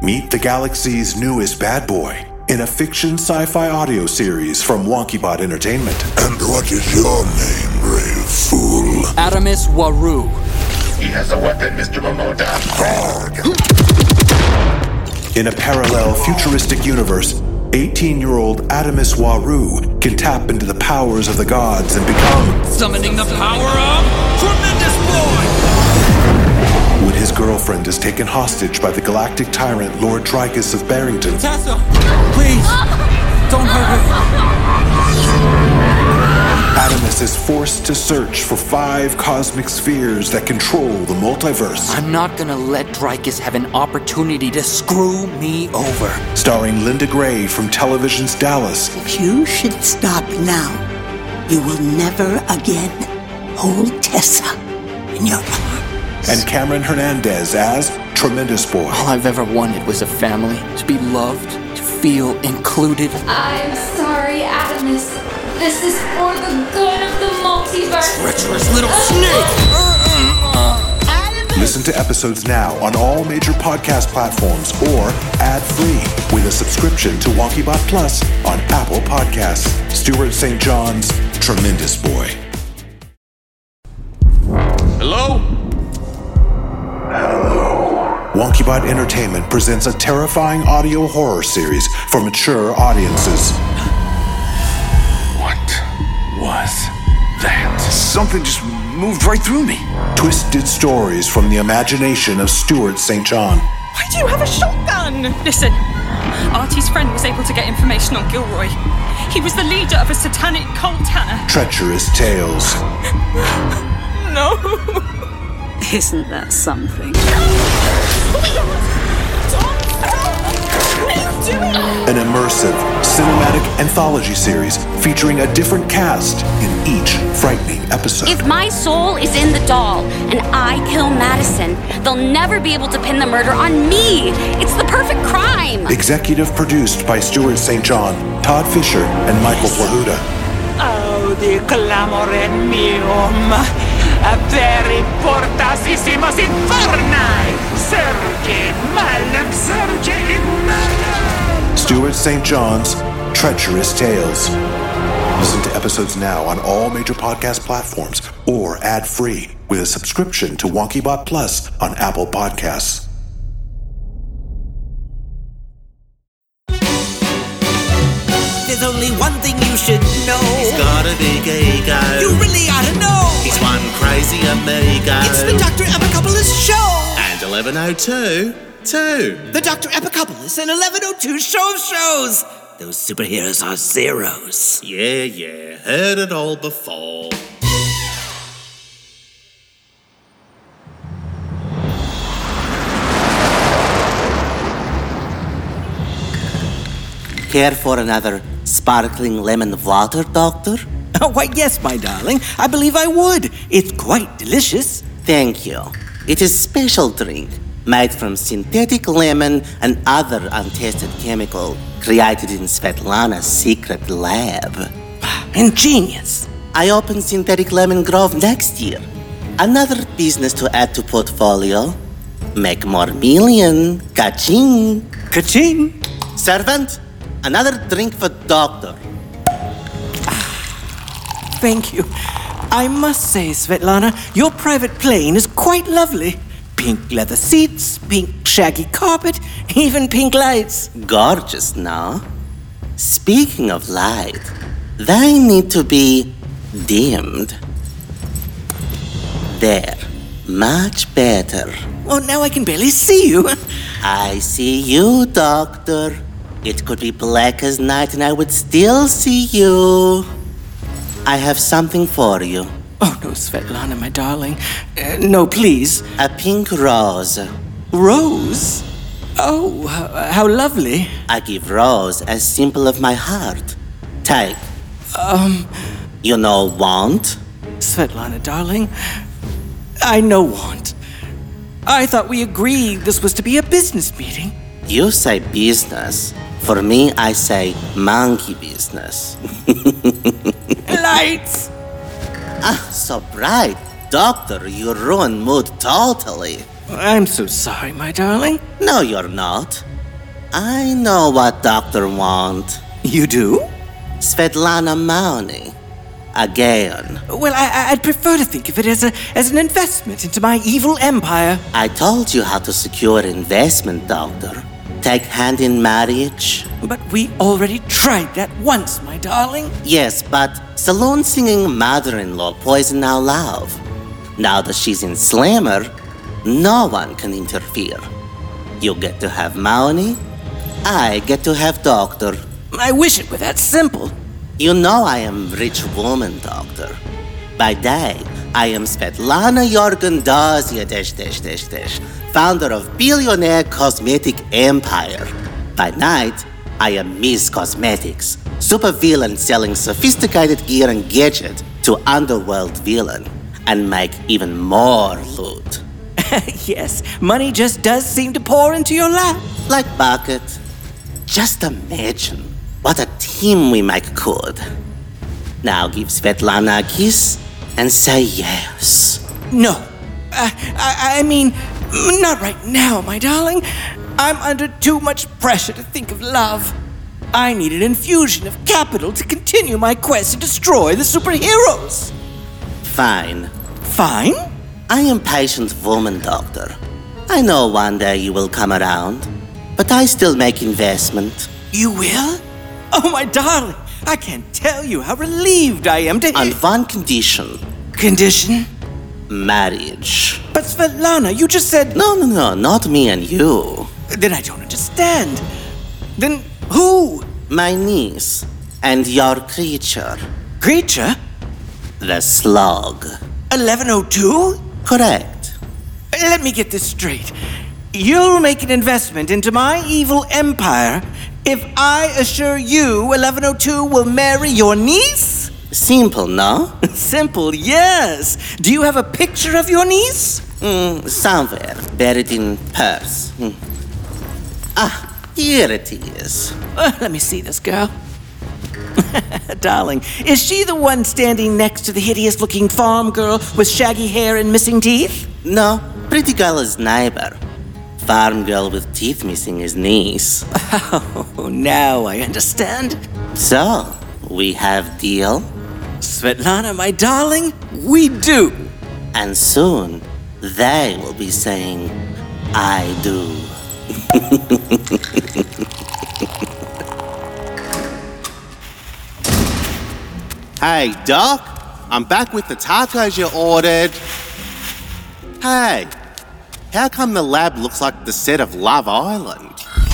Meet the galaxy's newest bad boy in a fiction sci-fi audio series from WonkyBot Entertainment. And what is your name, brave fool? Adamus Waru. He has a weapon, Mr. Momoda. Guard! In a parallel futuristic universe, 18-year-old Adamus Waru can tap into the powers of the gods and become... Summoning the power of Tremendous Boy! When his girlfriend is taken hostage by the galactic tyrant Lord Tricus of Barrington... Tessa, please, don't hurt her. Adamus is forced to search for 5 cosmic spheres that control the multiverse. I'm not gonna let Dreykus have an opportunity to screw me over. Starring Linda Gray from television's Dallas. If you should stop now, you will never again hold Tessa in your arms. And Cameron Hernandez as Tremendous Boy. All I've ever wanted was a family, to be loved, to feel included. I'm sorry, Adamus. This is for the good of the multiverse. Treacherous little snake! Listen to episodes now on all major podcast platforms or ad-free with a subscription to WonkyBot Plus on Apple Podcasts. Stuart St. John's Tremendous Boy. Hello? WonkyBot Entertainment presents a terrifying audio horror series for mature audiences. What was that? Something just moved right through me. Twisted stories from the imagination of Stuart St. John. Why do you have a shotgun? Listen, Artie's friend was able to get information on Gilroy. He was the leader of a satanic cult, Hannah. Treacherous tales. No. Isn't that something? An immersive, cinematic anthology series featuring a different cast in each frightening episode. If my soul is in the doll and I kill Madison, they'll never be able to pin the murder on me. It's the perfect crime. Executive produced by Stuart St. John, Todd Fisher, and Michael Plahuta. Audi clamorem meum, aperi portasissimos inferni, surge malum, surge in malum. Stuart St. John's Treacherous Tales. Listen to episodes now on all major podcast platforms or ad-free with a subscription to WonkyBot Plus on Apple Podcasts. There's only one thing you should know. He's got a big ego. You really ought to know. He's one crazy amigo. It's the Dr. Epicopoulos Show. And 1102, too. The Dr. Epicopoulos and 1102 Show of Shows. Those superheroes are zeros. Yeah, heard it all before. Care for another sparkling lemon water, Doctor? Oh, why, yes, my darling. I believe I would. It's quite delicious. Thank you. It is special drink made from synthetic lemon and other untested chemical created in Svetlana's secret lab. Ingenious. I open Synthetic Lemon Grove next year. Another business to add to portfolio. Make more million. Ka-ching. Ka-ching. Servant, another drink for Doctor. Thank you. I must say, Svetlana, your private plane is quite lovely. Pink leather seats, pink shaggy carpet, even pink lights. Gorgeous, no? Speaking of light, they need to be dimmed. There. Much better. Oh, now I can barely see you. I see you, Doctor. It could be black as night and I would still see you. I have something for you. Oh, no, Svetlana, my darling. No, please. A pink rose. Rose? Oh, how lovely. I give rose as symbol of my heart. Take. You know want? Svetlana, darling, I know want. I thought we agreed this was to be a business meeting. You say business. For me, I say monkey business. Lights! Ah, so bright. Doctor, you ruined mood totally. I'm so sorry, my darling. No, you're not. I know what Doctor want. You do? Svetlana Maoni. Again. Well, I'd prefer to think of it as an investment into my evil empire. I told you how to secure investment, Doctor. Take hand in marriage. But we already tried that once, my darling. Yes, but saloon singing mother-in-law poisoned our love. Now that she's in Slammer, no one can interfere. You get to have Maoni, I get to have Doctor. I wish it were that simple. You know I am rich woman, Doctor. By day, I am Svetlana Jorgendazia founder of billionaire cosmetic empire. By night, I am Miss Cosmetics, supervillain selling sophisticated gear and gadget to underworld villain, and make even more loot. Yes, money just does seem to pour into your lap. Like bucket. Just imagine what a team we make could. Now give Svetlana a kiss and say yes. No. I mean, not right now, my darling. I'm under too much pressure to think of love. I need an infusion of capital to continue my quest to destroy the superheroes. Fine. Fine? I am patient woman, Doctor. I know one day you will come around, but I still make investment. You will? Oh, my darling, I can't tell you how relieved I am to hear. On one condition. Condition? Marriage. But Svetlana, you just said... No, not me and you. Then I don't understand. Then who? My niece and your creature. Creature? The Slug. 1102? Correct. Let me get this straight. You'll make an investment into my evil empire if I assure you 1102 will marry your niece? Simple, no? Simple, yes. Do you have a picture of your niece? Somewhere, buried in purse. Here it is. Let me see this girl. Darling, is she the one standing next to the hideous-looking farm girl with shaggy hair and missing teeth? No, pretty girl is neighbor. Farm girl with teeth missing is niece. Oh, now I understand. So, we have deal? Svetlana, my darling, we do. And soon, they will be saying, I do. Hey, Doc, I'm back with the tacos you ordered. Hey, how come the lab looks like the set of Love Island?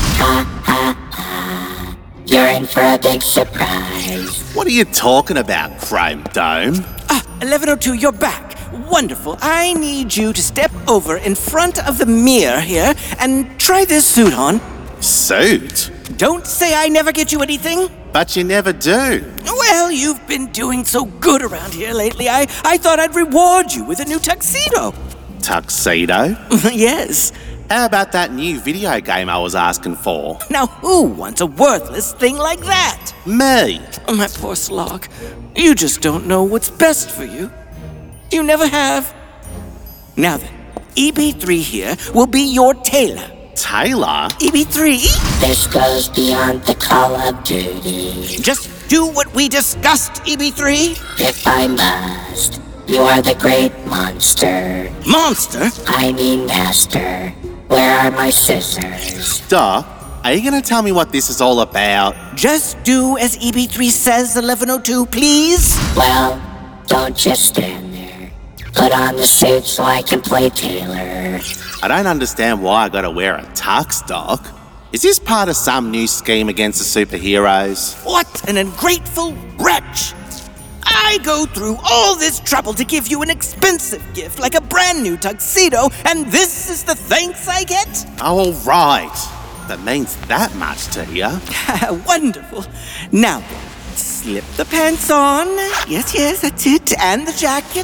You're in for a big surprise. What are you talking about, Chrome Dome? 1102, you're back. Wonderful. I need you to step over in front of the mirror here and try this suit on. Suit? Don't say I never get you anything. But you never do. Well, you've been doing so good around here lately. I thought I'd reward you with a new tuxedo. Tuxedo? Yes. How about that new video game I was asking for? Now, who wants a worthless thing like that? Me. Oh, my poor Slog. You just don't know what's best for you. You never have. Now then, EB3 here will be your tailor. Taylor? EB3? This goes beyond the Call of Duty. Just do what we discussed, EB3. If I must. You are the great monster. Monster? I mean master. Where are my scissors? Doc, are you going to tell me what this is all about? Just do as EB3 says, 1102, please. Well, don't just stand there. Put on the suit so I can play Taylor. I don't understand why I gotta wear a tux, Doc. Is this part of some new scheme against the superheroes? What an ungrateful wretch! I go through all this trouble to give you an expensive gift like a brand new tuxedo, and this is the thanks I get? Oh, all right. That means that much to you. Wonderful. Now then, slip the pants on. Yes, that's it. And the jacket.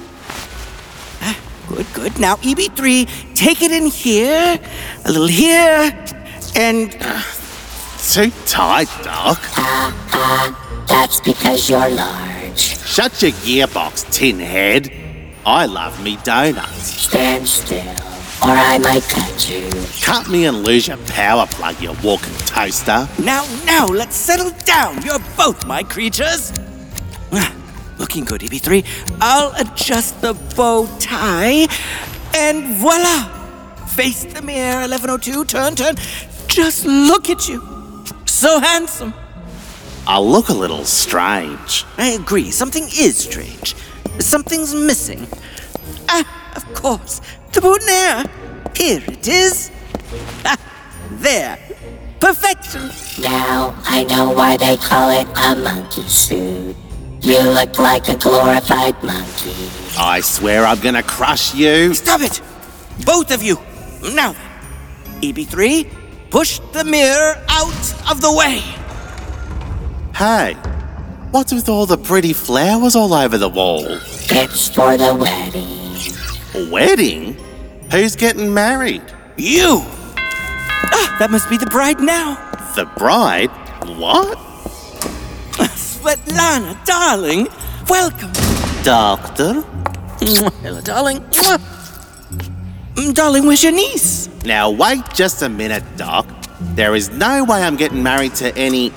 Good. Now, EB3, take it in here, a little here, and... Too tight, Doc. That's because you're large. Shut your gearbox, tin head. I love me donuts. Stand still. or I might cut you. Cut me and lose your power plug, you walking toaster. Now, let's settle down. You're both my creatures. Looking good, EB3. I'll adjust the bow tie, and voila! Face the mirror, 1102, turn. Just look at you. So handsome. I look a little strange. I agree, something is strange. Something's missing. Of course, the boutonniere. Here it is. There. Perfection. Now I know why they call it a monkey suit. You look like a glorified monkey. I swear I'm gonna crush you. Stop it! Both of you. Now then, EB3, push the mirror out of the way. Hey, what's with all the pretty flowers all over the wall? It's for the wedding. A wedding? Who's getting married? You! That must be the bride now. The bride? What? Svetlana, darling, welcome. Doctor? Hello, darling. Darling, where's your niece? Now wait just a minute, Doc. There is no way I'm getting married to any...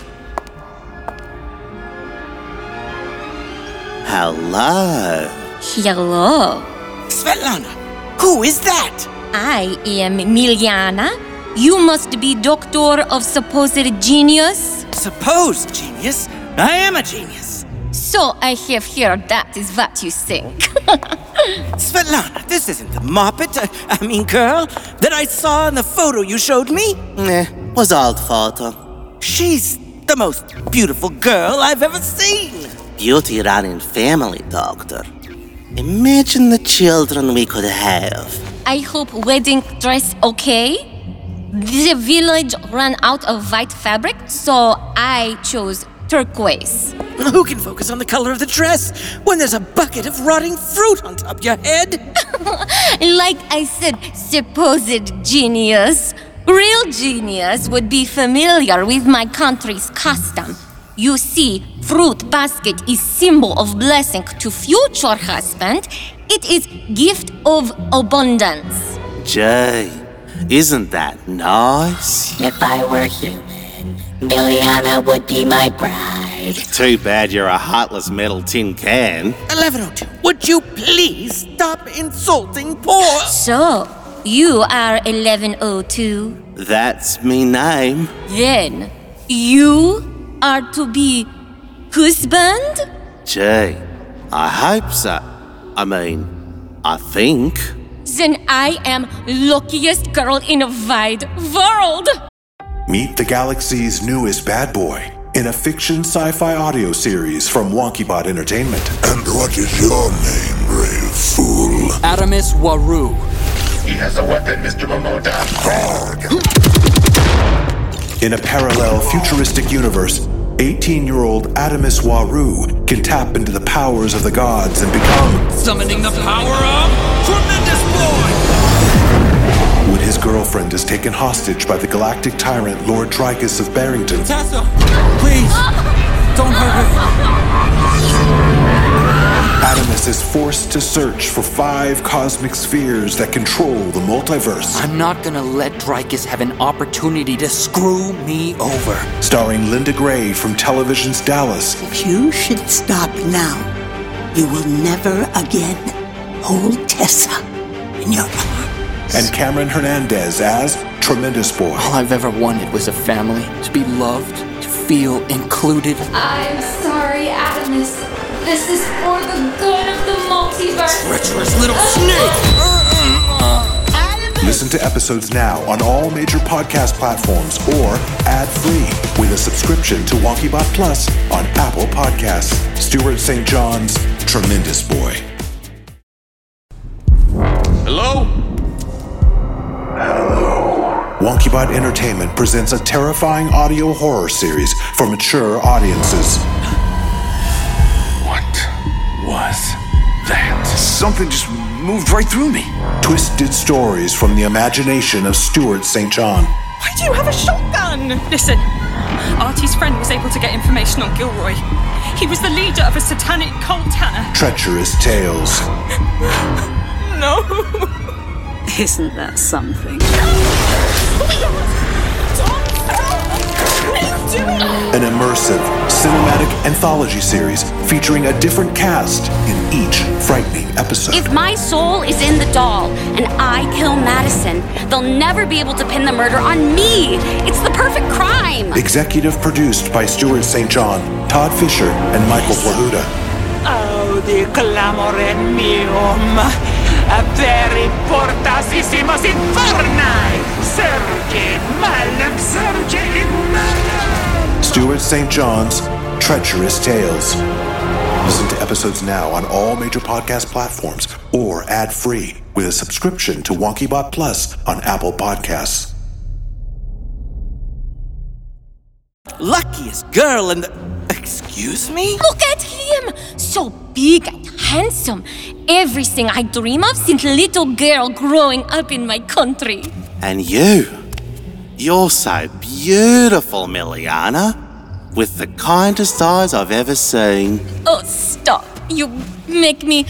Hello? Hello. Svetlana, who is that? I am Miliana. You must be doctor of supposed genius. Supposed genius? I am a genius. So I have heard that is what you think. Svetlana, this isn't the moppet, girl, that I saw in the photo you showed me. Was old photo. She's the most beautiful girl I've ever seen. Beauty run in family, Doctor. Imagine the children we could have. I hope wedding dress okay? The village ran out of white fabric, so I chose turquoise. Who can focus on the color of the dress when there's a bucket of rotting fruit on top of your head? Like I said, supposed genius. Real genius would be familiar with my country's custom. You see, fruit basket is symbol of blessing to future husband. It is gift of abundance. Jay, isn't that nice? If I were human, Miliana would be my bride. Too bad you're a heartless metal tin can. 1102, would you please stop insulting poor... So, you are 1102. That's me name. Then, you are to be husband? Jay, I hope so. I think. Then I am luckiest girl in a wide world. Meet the galaxy's newest bad boy in a fiction sci-fi audio series from WonkyBot Entertainment. And what is your name, brave fool? Adamus Waru. He has a weapon, Mr. Momoda. In a parallel futuristic universe, 18-year-old Adamus Waru can tap into the powers of the gods and become... Summoning the power of Tremendous Boy! When his girlfriend is taken hostage by the galactic tyrant Lord Tricus of Barrington... Tessa, please, don't hurt her. Adamus is forced to search for 5 cosmic spheres that control the multiverse. I'm not gonna let Tricus have an opportunity to screw me over. Starring Linda Gray from television's Dallas. If you should stop now, you will never again hold Tessa in your arms. And Cameron Hernandez as Tremendous Boy. All I've ever wanted was a family, to be loved, to feel included. I'm sorry, Adamus. This is for the good of the multiverse. Treacherous little snake! Listen to episodes now on all major podcast platforms or ad-free with a subscription to WonkyBot Plus on Apple Podcasts. Stuart St. John's Tremendous Boy. Hello? WonkyBot Entertainment presents a terrifying audio horror series for mature audiences. What was that? Something just moved right through me. Twisted stories from the imagination of Stuart St. John. Why do you have a shotgun? Listen, Artie's friend was able to get information on Gilroy. He was the leader of a satanic cult, Hannah. Treacherous tales. No. Isn't that something? An immersive, cinematic anthology series featuring a different cast in each frightening episode. If my soul is in the doll and I kill Madison, they'll never be able to pin the murder on me. It's the perfect crime. Executive produced by Stuart St. John, Todd Fisher, and Michael Plahuta. Audi clamorem meum, aperi portasissimos infernae, surge malum surge in malum. Stuart St. John's Treacherous Tales. Listen to episodes now on all major podcast platforms or ad-free with a subscription to WonkyBot Plus on Apple Podcasts. Luckiest girl in the... Excuse me? Look at him! So big and handsome. Everything I dream of since little girl growing up in my country. And you're so beautiful, Miliana. With the kindest eyes I've ever seen. Oh, stop. You make me...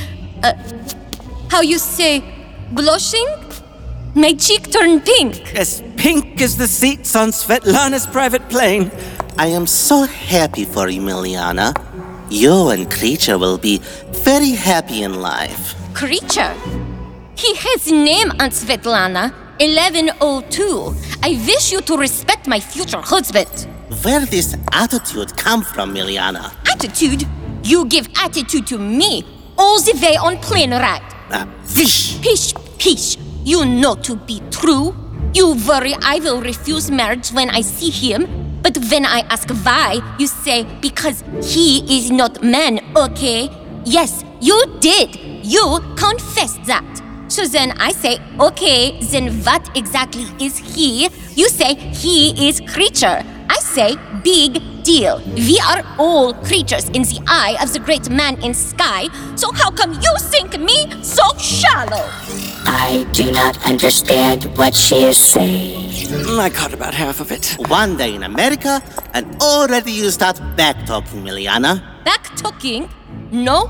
how you say... blushing? My cheek turned pink. As pink as the seats on Svetlana's private plane. I am so happy for you, Miliana. You and Creature will be very happy in life. Creature? He has name, Aunt Svetlana. 1102. I wish you to respect my future husband. Where this attitude come from, Miliana? Attitude? You give attitude to me all the way on plane ride. Fish. Pish. You know to be true. You worry I will refuse marriage when I see him. But when I ask why, you say because he is not man, okay? Yes, you did. You confessed that. So then I say, okay, then what exactly is he? You say he is Creature. I say, big deal. We are all creatures in the eye of the great man in sky. So how come you think me so shallow? I do not understand what she is saying. I caught about half of it. One day in America, and already you start backtalking, Miliana. Backtalking? No.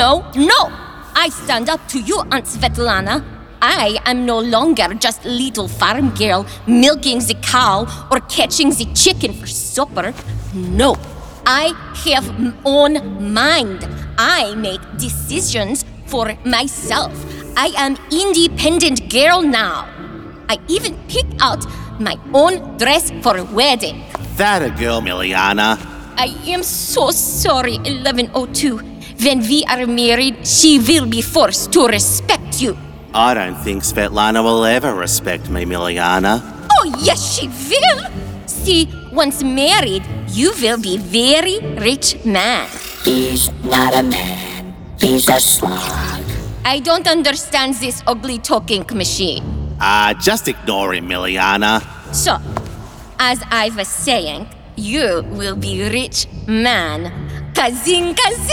I stand up to you, Aunt Svetlana. I am no longer just little farm girl milking the cow or catching the chicken for supper. No, I have own mind. I make decisions for myself. I am independent girl now. I even pick out my own dress for a wedding. That a girl, Miliana. I am so sorry, 1102. When we are married, she will be forced to respect you. I don't think Svetlana will ever respect me, Miliana. Oh, yes, she will. See, once married, you will be very rich man. He's not a man. He's a slug. I don't understand this ugly talking machine. Just ignore him, Miliana. So, as I was saying, you will be rich man. Kazing!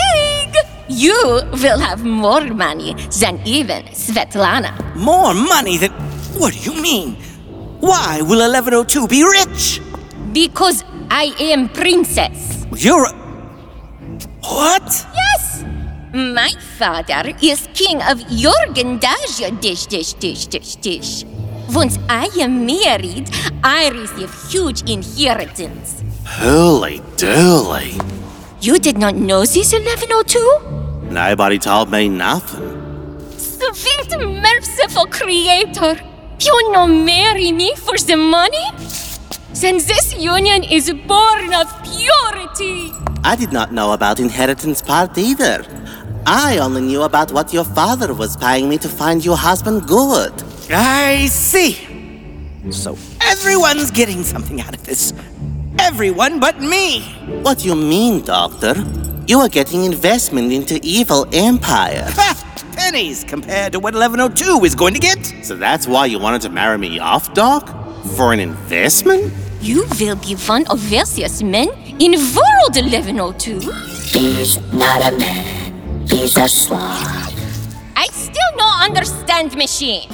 You will have more money than even Svetlana. More money than... What do you mean? Why will 1102 be rich? Because I am princess. You're a... What? Yes! My father is king of Jorgendasia, Once I am married, I receive huge inheritance. Holy dooly. You did not know this, 1102? Nobody told me nothing. Sweet, merciful creator, you no marry me for the money? Then this union is born of purity. I did not know about inheritance part either. I only knew about what your father was paying me to find your husband good. I see. So everyone's getting something out of this. Everyone but me. What do you mean, Doctor? You are getting investment into evil empire. Ha! Pennies compared to what 1102 is going to get. So that's why you wanted to marry me off, Doc? For an investment? You will be one of wealthiest men in world, 1102. He's not a man. He's a slug. I still don't understand machine.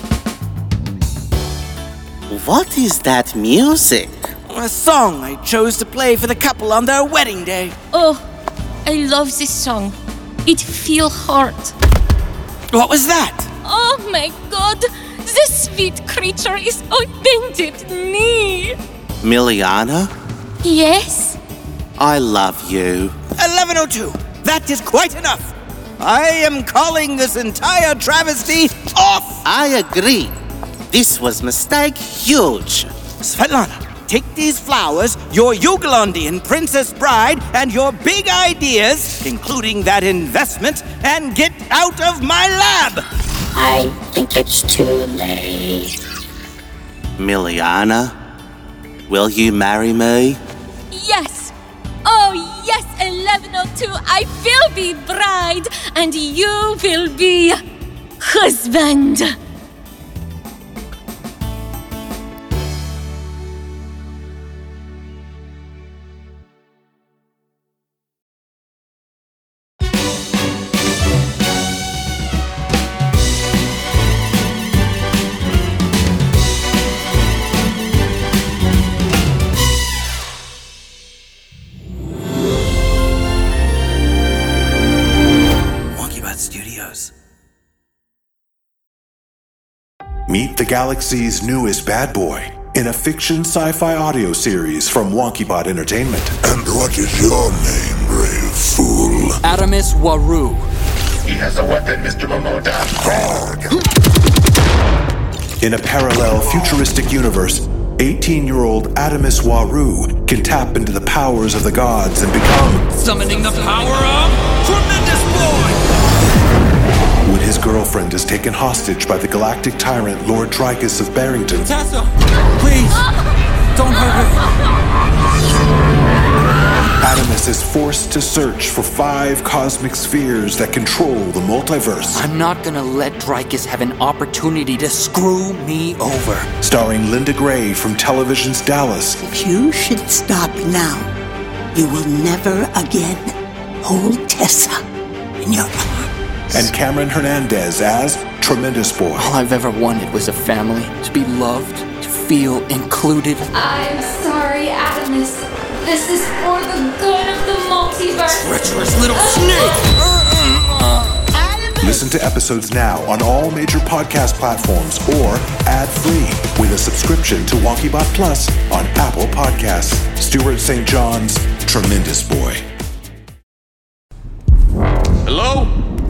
What is that music? A song I chose to play for the couple on their wedding day. Oh, I love this song. It feels hard. What was that? Oh my God! The sweet creature is on bended knee. Miliana, Yes? I love you. 1102. That is quite enough. I am calling this entire travesty off. I agree. This was mistake huge. Svetlana, take these flowers, your Yugolandian princess bride, and your big ideas, including that investment, and get out of my lab. I think it's too late. Miliana, will you marry me? Yes. Oh, yes, 1102. I will be bride, and you will be husband. Studios. Meet the galaxy's newest bad boy in a fiction sci-fi audio series from WonkyBot Entertainment. And what is your name, brave fool? Adamus Waru. He has a weapon, Mr. Momoda. In a parallel futuristic universe, 18-year-old Adamus Waru can tap into the powers of the gods and become... Summoning the power of Tremendous Boy! When his girlfriend is taken hostage by the galactic tyrant Lord Tricus of Barrington... Tessa, please, don't hurt her. Adamus is forced to search for 5 cosmic spheres that control the multiverse. I'm not gonna let Dreykus have an opportunity to screw me over. Starring Linda Gray from television's Dallas. If you should stop now, you will never again hold Tessa in your arms. And Cameron Hernandez as Tremendous Boy. All I've ever wanted was a family, to be loved, to feel included. I'm sorry, Adamus. This is for the good of the multiverse. Treacherous little snake! Listen to episodes now on all major podcast platforms or ad-free with a subscription to WonkyBot Plus on Apple Podcasts. Stuart St. John's Tremendous Boy. Hello?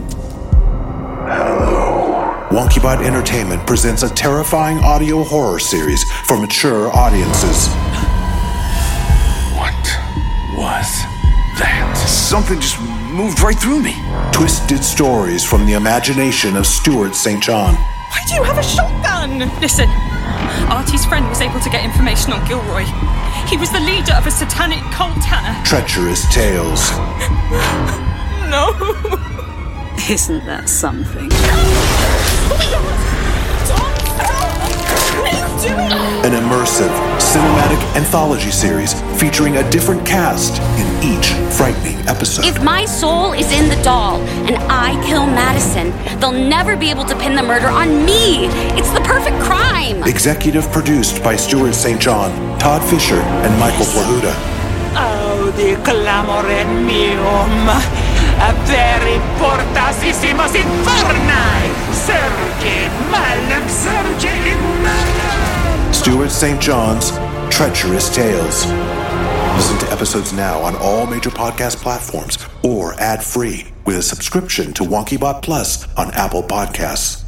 WonkyBot Entertainment presents a terrifying audio horror series for mature audiences. What was that? Something just moved right through me. Twisted stories from the imagination of Stuart St. John. Why do you have a shotgun? Listen, Artie's friend was able to get information on Gilroy. He was the leader of a satanic cult, Hannah. Treacherous tales. No. Isn't that something? An immersive, cinematic anthology series featuring a different cast in each frightening episode. If my soul is in the doll and I kill Madison, they'll never be able to pin the murder on me. It's the perfect crime. Executive produced by Stuart St. John, Todd Fisher, and Michael Plahuta. Audi clamorem meum, aperi portasissimos inferni, surge malum, surge in malum. Stuart St. John's Treacherous Tales. Listen to episodes now on all major podcast platforms or ad-free with a subscription to WonkyBot Plus on Apple Podcasts.